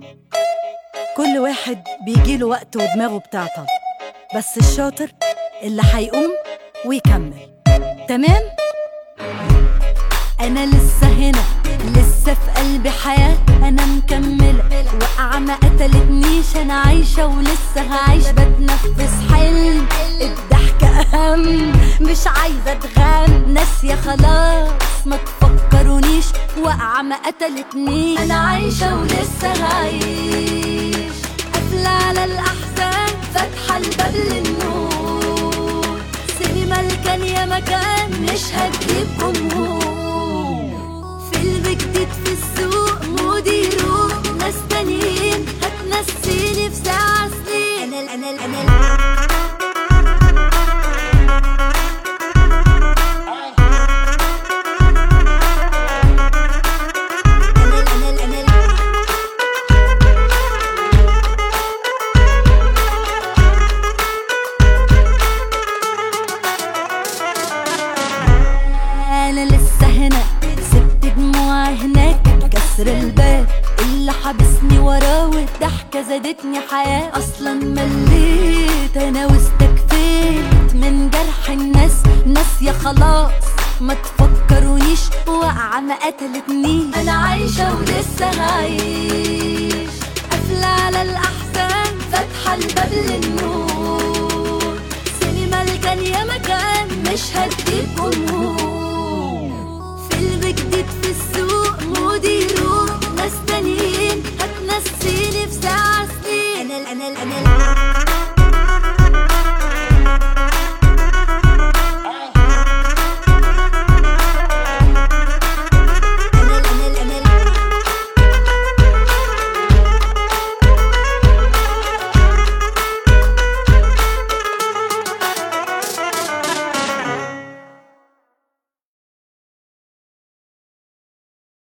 كل واحد بيجيله وقت ودماغه بتعطل، بس الشاطر اللي هيقوم ويكمل. تمام؟ أنا لسه هنا، لسه في قلبي حياة، أنا مكملة، وقعة ما قتلتنيش، أنا عايشة ولسه هعيش، بتنفس حلم، الضحك أهم، مش عايزة أتغام، ناسية خلاص ما تفكرونيش، وقعة ما قتلتنيش، أنا عايشة ولسه هعيش، قافلة على الأحزان، فاتحة الباب للنور، سينما الكان يا مكان مش هتجيب جمهور، فيلم جديد في السوق، مودي يروح، ناس تانيين هتنسيني في ساعة سنين، أنا لسه هنا، سبت دموعي هناك، كسر الباب اللي حبسني وراه، والضحكة زادتني حياة، أصلا مليت أنا واستكفيت من جرح الناس، ناسية خلاص ما تفكرونيش، وقعة ما قتلتنيش، أنا عايشة ولسه هعيش، قافلة على الأحزان، فاتحة الباب للنور، سينما الكان يا مكان مش هتجيب جمهور،